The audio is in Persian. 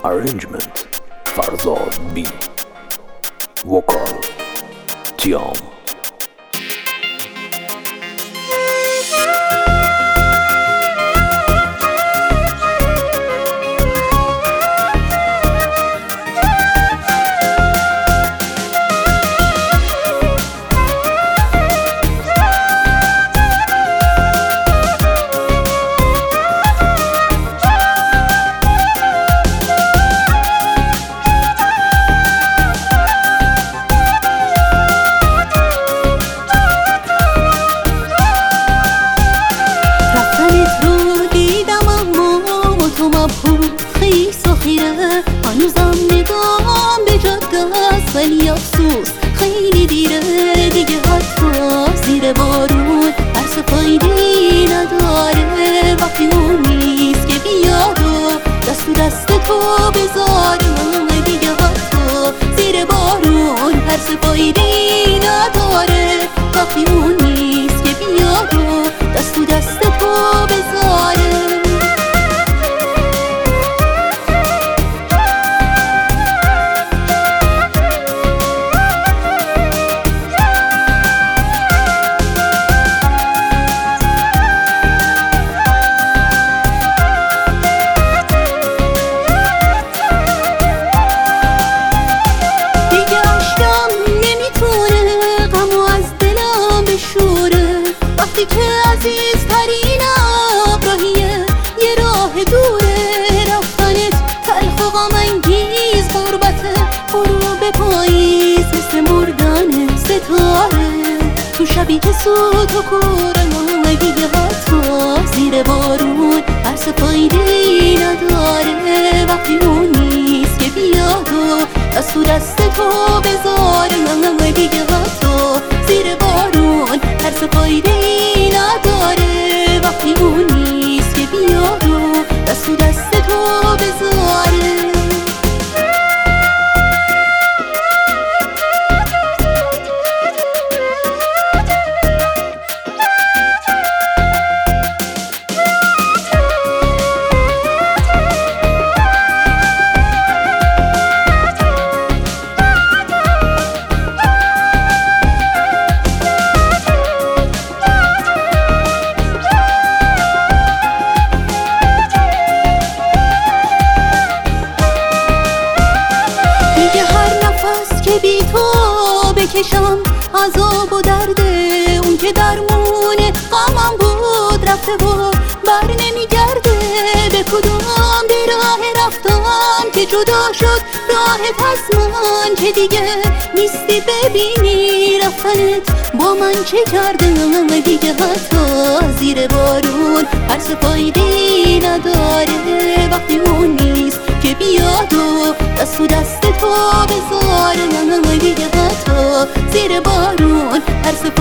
Arrangement Farzad B. Vocal Tiam. هنوزم نگام به جاده است ولی افسوس خیلی دیره دیگه، حتی زیر بارون ترس فایده‌ای نداره وقتی اون نیست که بیاد و دست تو دست تو بذارم دیگه، حتی زیر بارون ترس فایده‌ای نداره وقتی اون نیست که بیاد و دست تو دست تو بذاره. وقتی که عزیزترین ابراهیه یه راه دوره، رفتنت تلخ و غم انگیز غربته، غروب پاییز مثل مردن ستاره تو شبی که سوت و کوره دیگه، حتی زیر بارون ترس فایده‌ای نداره وقتی اون نیست که بیاد و دست تو دست تو بذاره دیگه، حتی زیر بارون ترس فایده‌ای نداره وقتی اون نیست که بیاد و دست تو دست تو بذاره. بی تو بکشم عذاب و درد اون که درمون غمم بود رفته و بر نمیگرده، به کدوم دی راه رفتم که جدا شد راهت از من که دیگه نیستی ببینی رفتنت با من چه کردم دیگه، حتی زیر بارون ترس فایده‌ای نداره وقتی اون نیست که بیاد و دست تو دست تو بذاره دیگه، حتی زیر بارون ترس